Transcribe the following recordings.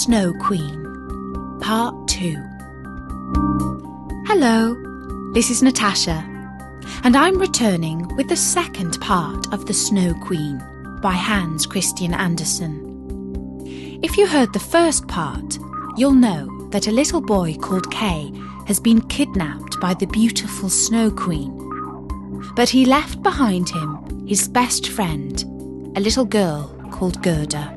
Snow Queen, Part 2. Hello, this is Natasha, and I'm returning with the second part of The Snow Queen by Hans Christian Andersen. If you heard the first part, you'll know that a little boy called Kay has been kidnapped by the beautiful Snow Queen. But he left behind him his best friend, a little girl called Gerda.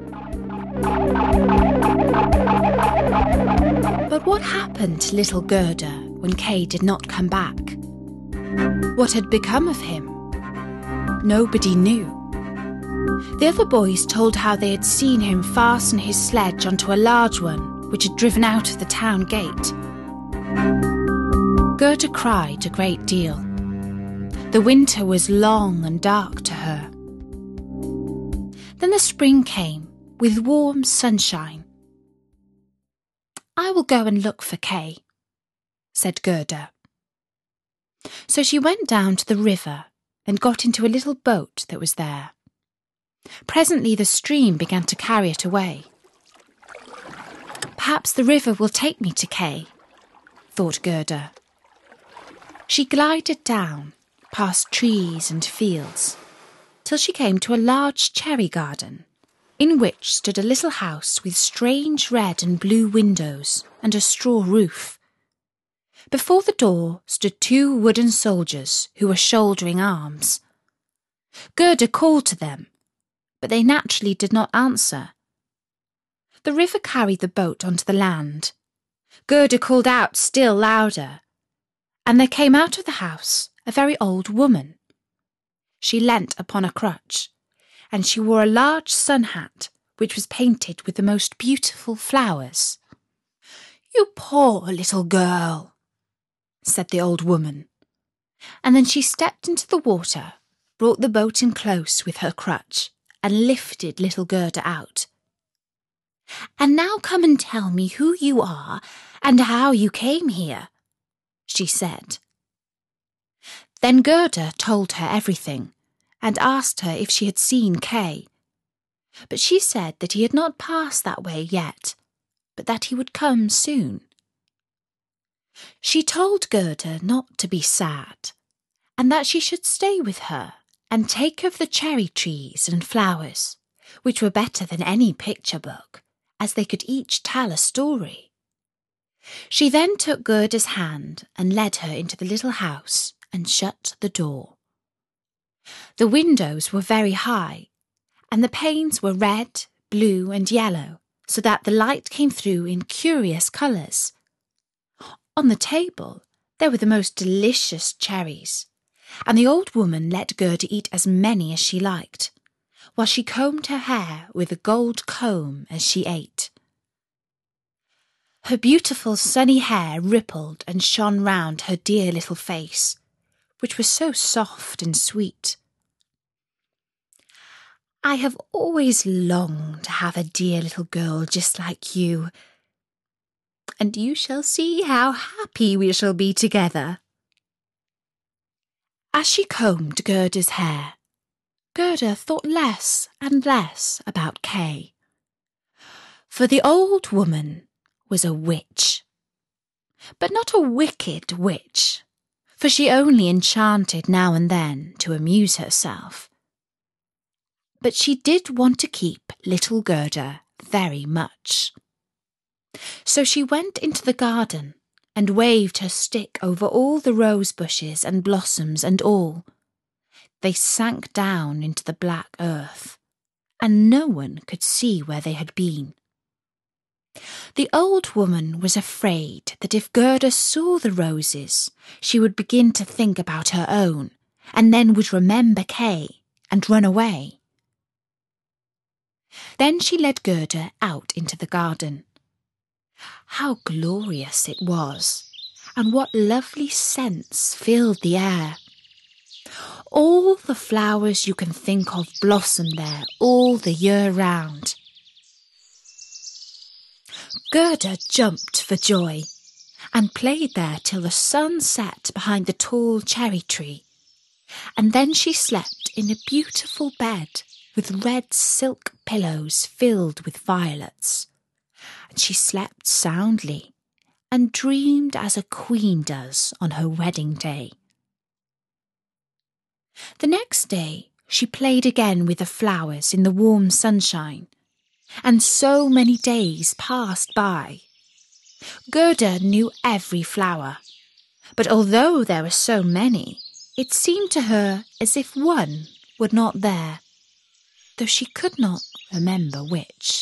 But what happened to little Gerda when Kay did not come back? What had become of him? Nobody knew. The other boys told how they had seen him fasten his sledge onto a large one which had driven out of the town gate. Gerda cried a great deal. The winter was long and dark to her. Then the spring came with warm sunshine. "I will go and look for Kay," said Gerda. So she went down to the river and got into a little boat that was there. Presently the stream began to carry it away. "Perhaps the river will take me to Kay," thought Gerda. She glided down, past trees and fields, till she came to a large cherry garden, in which stood a little house with strange red and blue windows and a straw roof. Before the door stood 2 wooden soldiers who were shouldering arms. Gerda called to them, but they naturally did not answer. The river carried the boat onto the land. Gerda called out still louder, and there came out of the house a very old woman. She leant upon a crutch, and she wore a large sun hat which was painted with the most beautiful flowers. "You poor little girl," said the old woman, and then she stepped into the water, brought the boat in close with her crutch, and lifted little Gerda out. "And now come and tell me who you are and how you came here," she said. Then Gerda told her everything, and asked her if she had seen Kay. But she said that he had not passed that way yet, but that he would come soon. She told Gerda not to be sad, and that she should stay with her and take of the cherry trees and flowers, which were better than any picture book, as they could each tell a story. She then took Gerda's hand and led her into the little house and shut the door. The windows were very high, and the panes were red, blue, and yellow, so that the light came through in curious colours. On the table there were the most delicious cherries, and the old woman let Gerda eat as many as she liked, while she combed her hair with a gold comb as she ate. Her beautiful sunny hair rippled and shone round her dear little face, which was so soft and sweet. "I have always longed to have a dear little girl just like you, and you shall see how happy we shall be together." As she combed Gerda's hair, Gerda thought less and less about Kay. For the old woman was a witch, but not a wicked witch, for she only enchanted now and then to amuse herself. But she did want to keep little Gerda very much. So she went into the garden and waved her stick over all the rose bushes and blossoms and all. They sank down into the black earth, and no one could see where they had been. The old woman was afraid that if Gerda saw the roses, she would begin to think about her own, and then would remember Kay and run away. Then she led Gerda out into the garden. How glorious it was, and what lovely scents filled the air. All the flowers you can think of blossomed there all the year round. Gerda jumped for joy, and played there till the sun set behind the tall cherry tree, and then she slept in a beautiful bed with red silk pillows filled with violets, and She slept soundly and dreamed as a queen does on her wedding day. The next day she played again with the flowers in the warm sunshine, and so many days passed by. Gerda knew every flower, but although there were so many, it seemed to her as if one were not there, though she could not remember which.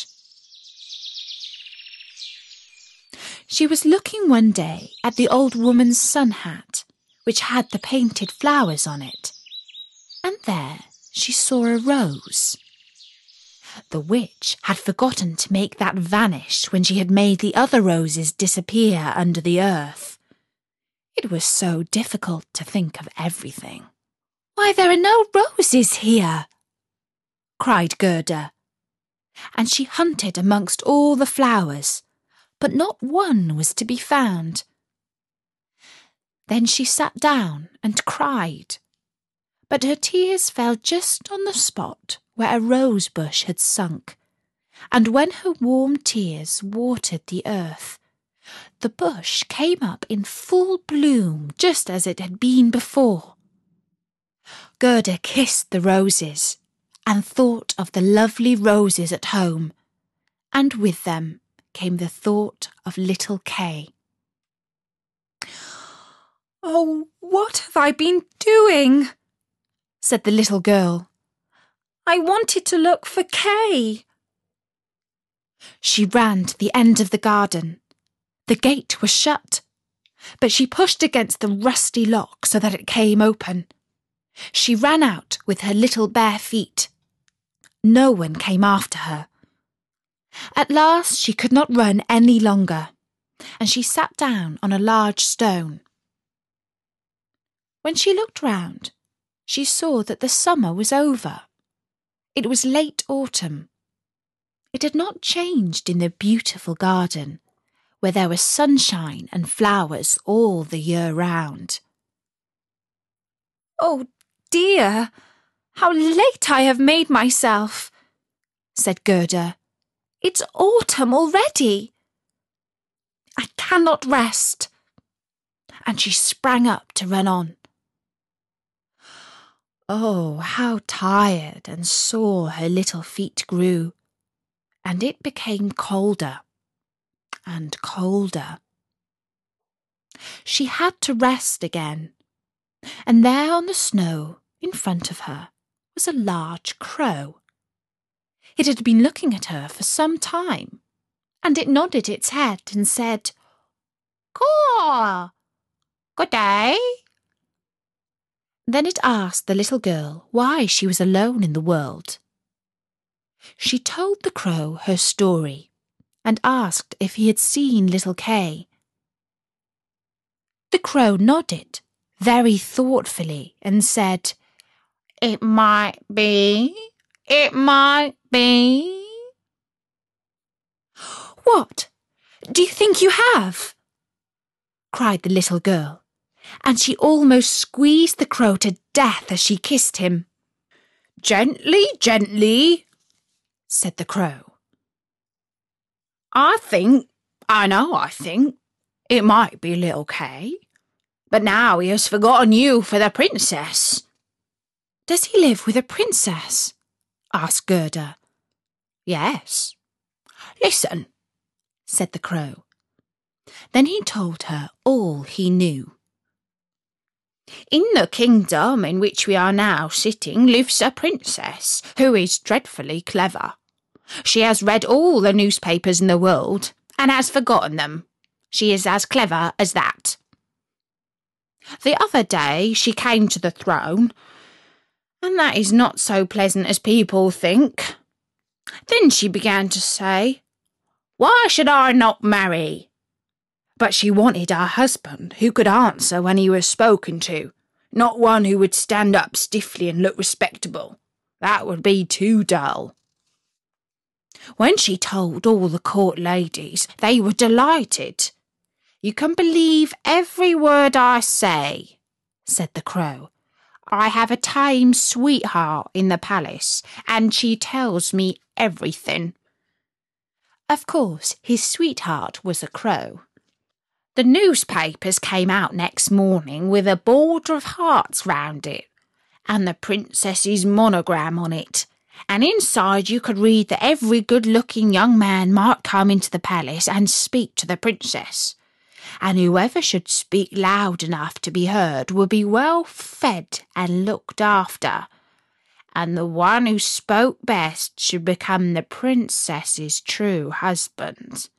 She was looking one day at the old woman's sun hat, which had the painted flowers on it, and there she saw a rose. The witch had forgotten to make that vanish when she had made the other roses disappear under the earth. It was so difficult to think of everything. "Why, there are no roses here!" cried Gerda, and she hunted amongst all the flowers, but not one was to be found. Then she sat down and cried, but her tears fell just on the spot where a rose bush had sunk, and when her warm tears watered the earth, the bush came up in full bloom just as it had been before. Gerda kissed the roses and thought of the lovely roses at home, and with them came the thought of little Kay. "Oh, what have I been doing?" said the little girl. "I wanted to look for Kay." She ran to the end of the garden. The gate was shut, but she pushed against the rusty lock so that it came open. She ran out with her little bare feet. No one came after her. At last she could not run any longer, and she sat down on a large stone. When she looked round, she saw that the summer was over. It was late autumn. It had not changed in the beautiful garden, where there was sunshine and flowers all the year round. "Oh dear, how late I have made myself," said Gerda. "It's autumn already. I cannot rest." And she sprang up to run on. Oh, how tired and sore her little feet grew, and it became colder and colder. She had to rest again, and there on the snow in front of her was a large crow. It had been looking at her for some time, and it nodded its head and said, "Caw! Good day." Then it asked the little girl why she was alone in the world. She told the crow her story and asked if he had seen little Kay. The crow nodded very thoughtfully and said, "It might be, it might be." "What? Do you think you have?" cried the little girl, and she almost squeezed the crow to death as she kissed him. "Gently, gently," said the crow. I think it might be little Kay, but now he has forgotten you for the princess." "Does he live with a princess?" asked Gerda. "Yes. Listen," said the crow. Then he told her all he knew. "In the kingdom in which we are now sitting lives a princess who is dreadfully clever. She has read all the newspapers in the world and has forgotten them. She is as clever as that. The other day she came to the throne, and that is not so pleasant as people think. Then she began to say, 'Why should I not marry?' But she wanted a husband who could answer when he was spoken to, not one who would stand up stiffly and look respectable. That would be too dull. When she told all the court ladies, they were delighted. 'You can believe every word I say,' said the crow. 'I have a tame sweetheart in the palace, and she tells me everything. Of course, his sweetheart was a crow. The newspapers came out next morning with a border of hearts round it, and the princess's monogram on it, and inside you could read that every good-looking young man might come into the palace and speak to the princess, and whoever should speak loud enough to be heard would be well fed and looked after, and the one who spoke best should become the princess's true husband.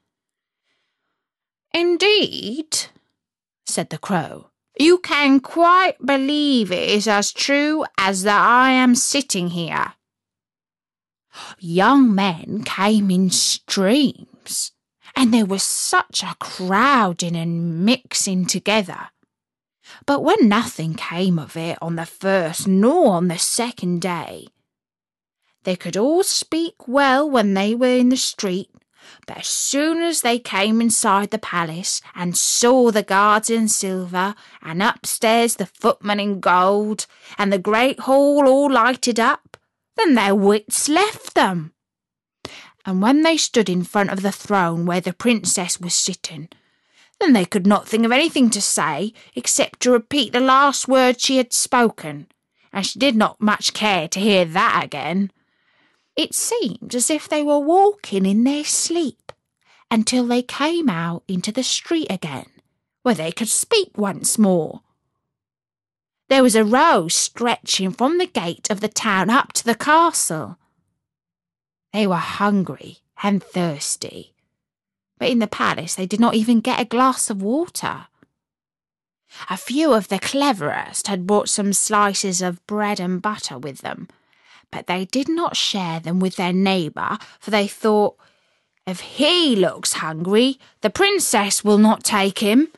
"Indeed," said the crow, "you can quite believe it is as true as that I am sitting here." Young men came in streams, and there was such a crowding and mixing together. But when nothing came of it on the first nor on the second day, they could all speak well when they were in the street, but as soon as they came inside the palace and saw the guards in silver, and upstairs the footmen in gold, and the great hall all lighted up, then their wits left them. And when they stood in front of the throne where the princess was sitting, then they could not think of anything to say except to repeat the last word she had spoken, and she did not much care to hear that again. It seemed as if they were walking in their sleep until they came out into the street again, where they could speak once more. There was a road stretching from the gate of the town up to the castle. They were hungry and thirsty, but in the palace they did not even get a glass of water. A few of the cleverest had brought some slices of bread and butter with them, but they did not share them with their neighbour, for they thought, "If he looks hungry, the princess will not take him."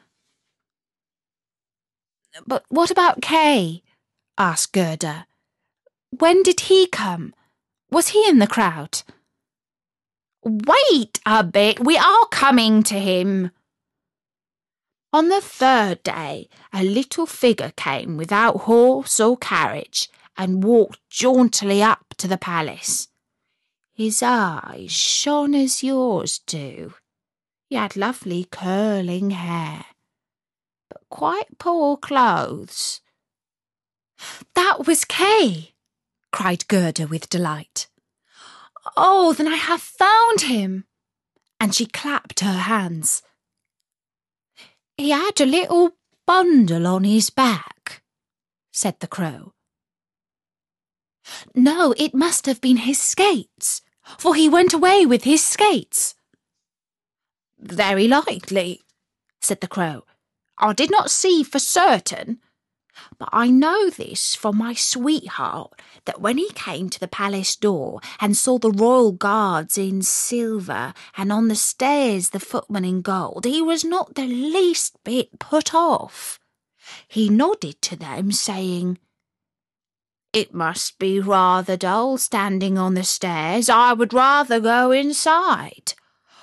"But what about Kay?" asked Gerda. "When did he come? Was he in the crowd?" "Wait a bit, we are coming to him." On the third day, a little figure came without horse or carriage and walked jauntily up to the palace. His eyes shone as yours do. He had lovely curling hair, but quite poor clothes. "That was Kay!" cried Gerda with delight. "Oh, then I have found him!" And she clapped her hands. "He had a little bundle on his back," said the crow. "No, it must have been his skates, for he went away with his skates." "Very likely," said the crow. "I did not see for certain, but I know this from my sweetheart, that when he came to the palace door and saw the royal guards in silver and on the stairs the footmen in gold, he was not the least bit put off. He nodded to them, saying, 'It must be rather dull standing on the stairs. I would rather go inside.'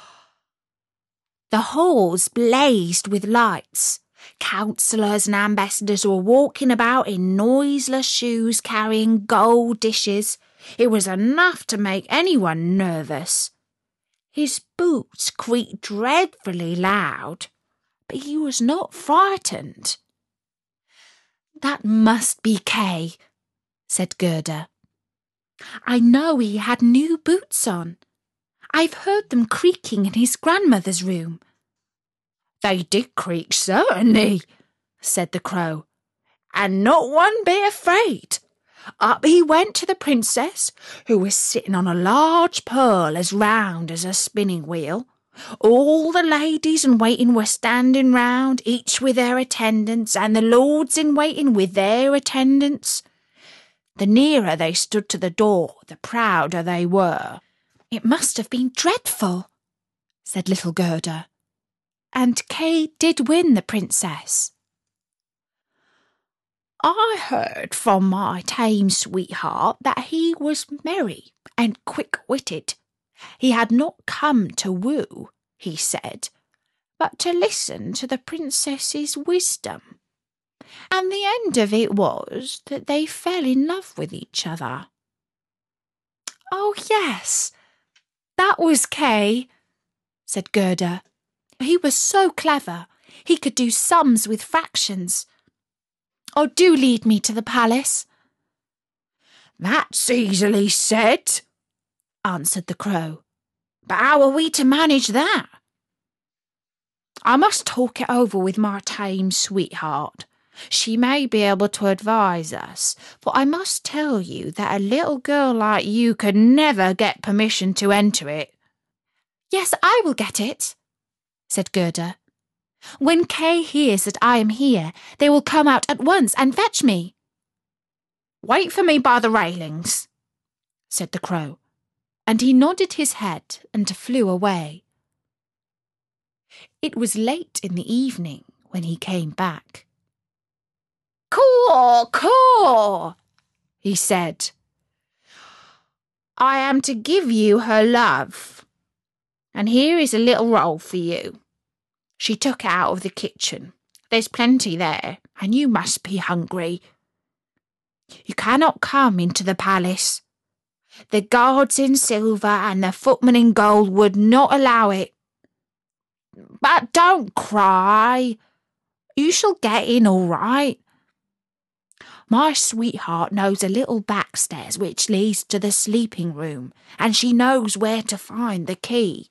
The halls blazed with lights. Councillors and ambassadors were walking about in noiseless shoes carrying gold dishes. It was enough to make anyone nervous. His boots creaked dreadfully loud, but he was not frightened. "That must be Kay," said Gerda. "I know he had new boots on. I've heard them creaking in his grandmother's room." "They did creak, certainly," said the crow, "and not one bit afraid. Up he went to the princess, who was sitting on a large pearl as round as a spinning wheel. All the ladies in waiting were standing round, each with their attendants, and the lords in waiting with their attendants. The nearer they stood to the door, the prouder they were." "It must have been dreadful," said little Gerda. "And Kay did win the princess." "I heard from my tame sweetheart that he was merry and quick-witted. He had not come to woo, he said, but to listen to the princess's wisdom. And the end of it was that they fell in love with each other." "Oh, yes, that was Kay," said Gerda. He was so clever. He could do sums with fractions. Oh, do lead me to the palace. That's easily said, answered the Crow. But how are we to manage that? I must talk it over with my tame sweetheart. She may be able to advise us, for I must tell you that a little girl like you could never get permission to enter it. Yes, I will get it, said Gerda. When Kay hears that I am here, they will come out at once and fetch me. Wait for me by the railings, said the Crow, and he nodded his head and flew away. It was late in the evening when he came back. Caw, caw, he said. I am to give you her love, and here is a little roll for you. She took it out of the kitchen. There's plenty there, and you must be hungry. You cannot come into the palace. The guards in silver and the footmen in gold would not allow it. But don't cry. You shall get in all right. My sweetheart knows a little backstairs which leads to the sleeping room, and she knows where to find the key.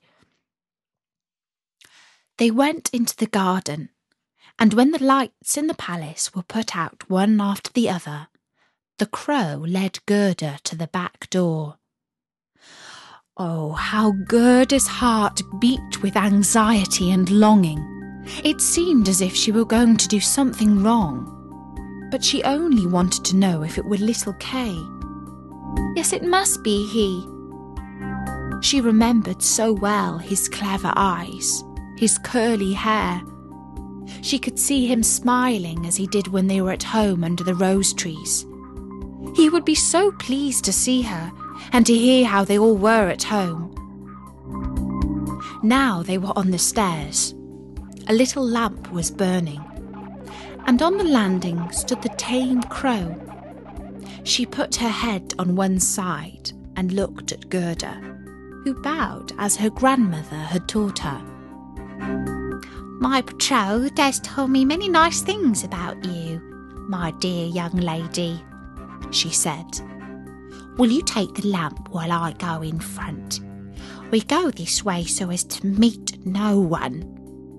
They went into the garden, and when the lights in the palace were put out one after the other, the Crow led Gerda to the back door. Oh, how Gerda's heart beat with anxiety and longing. It seemed as if she were going to do something wrong, but she only wanted to know if it were little Kay. Yes, it must be he. She remembered so well his clever eyes, his curly hair. She could see him smiling as he did when they were at home under the rose trees. He would be so pleased to see her and to hear how they all were at home. Now they were on the stairs. A little lamp was burning, and on the landing stood the tame Crow. She put her head on one side and looked at Gerda, who bowed as her grandmother had taught her. My betrothed has told me many nice things about you, my dear young lady, she said. Will you take the lamp while I go in front? We go this way so as to meet no one.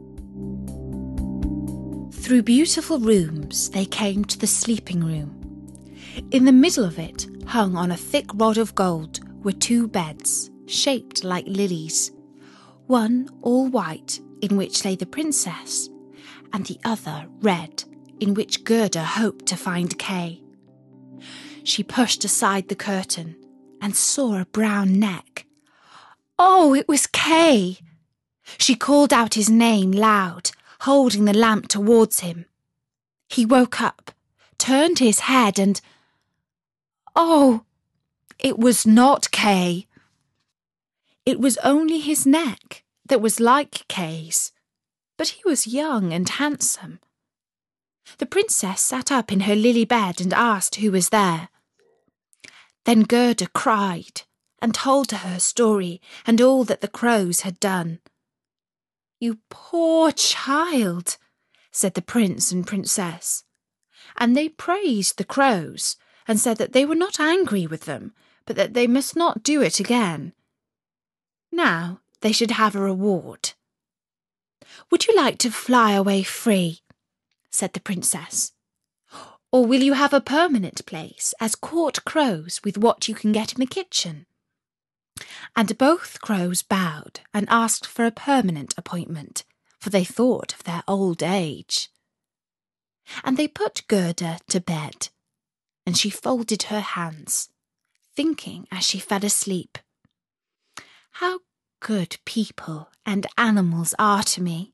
Through beautiful rooms they came to the sleeping room. In the middle of it, hung on a thick rod of gold, were two beds, shaped like lilies, one all white, in which lay the princess, and the other red, in which Gerda hoped to find Kay. She pushed aside the curtain and saw a brown neck. Oh, it was Kay! She called out his name loud, holding the lamp towards him. He woke up, turned his head and... Oh, it was not Kay. It was only his neck that was like Kay's, but he was young and handsome. The princess sat up in her lily bed and asked who was there. Then Gerda cried and told her her story and all that the Crows had done. You poor child, said the prince and princess, and they praised the Crows and said that they were not angry with them, but that they must not do it again. Now they should have a reward. Would you like to fly away free? Said the princess. Or will you have a permanent place as court crows with what you can get in the kitchen? And both crows bowed and asked for a permanent appointment, for they thought of their old age. And they put Gerda to bed, and she folded her hands, thinking as she fell asleep, how good people and animals are to me.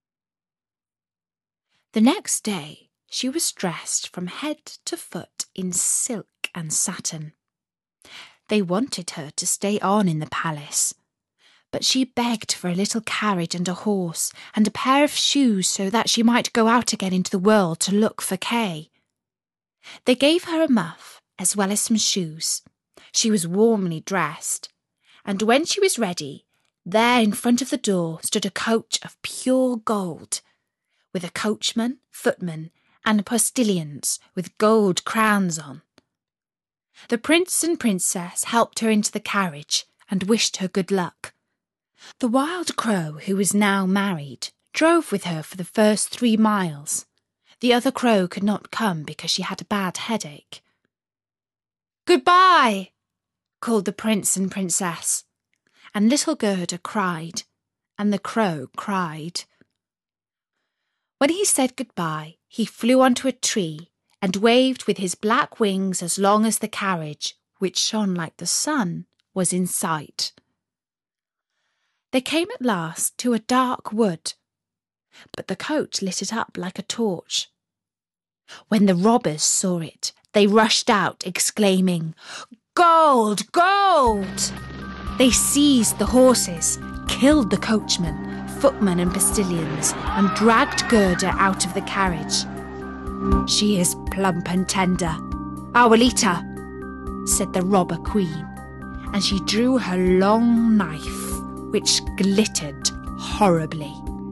The next day she was dressed from head to foot in silk and satin. They wanted her to stay on in the palace, but she begged for a little carriage and a horse and a pair of shoes so that she might go out again into the world to look for Kay. They gave her a muff as well as some shoes. She was warmly dressed, and when she was ready, There in front of the door stood a coach of pure gold, with a coachman, footman, and postilions with gold crowns on. The prince and princess helped her into the carriage and wished her good luck. The wild crow, who was now married, drove with her for the first 3 miles. The other crow could not come because she had a bad headache. "Goodbye," called the prince and princess, and little Gerda cried, and the crow cried. When he said goodbye, he flew onto a tree and waved with his black wings as long as the carriage, which shone like the sun, was in sight. They came at last to a dark wood, but the coach lit it up like a torch. When the robbers saw it, they rushed out, exclaiming, "Gold! Gold!" They seized the horses, killed the coachman, footman and postilions, and dragged Gerda out of the carriage. "She is plump and tender, Abuelita," said the robber queen, and she drew her long knife, which glittered horribly.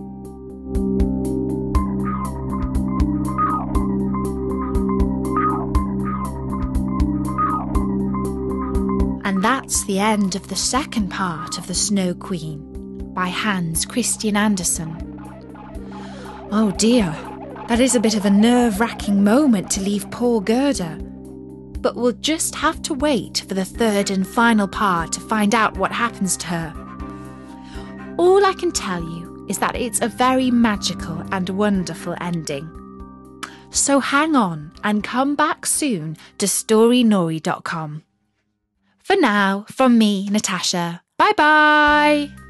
And that's the end of the second part of The Snow Queen by Hans Christian Andersen. Oh dear, that is a bit of a nerve-wracking moment to leave poor Gerda. But we'll just have to wait for the third and final part to find out what happens to her. All I can tell you is that it's a very magical and wonderful ending. So hang on and come back soon to storynori.com. For now, from me, Natasha, bye-bye!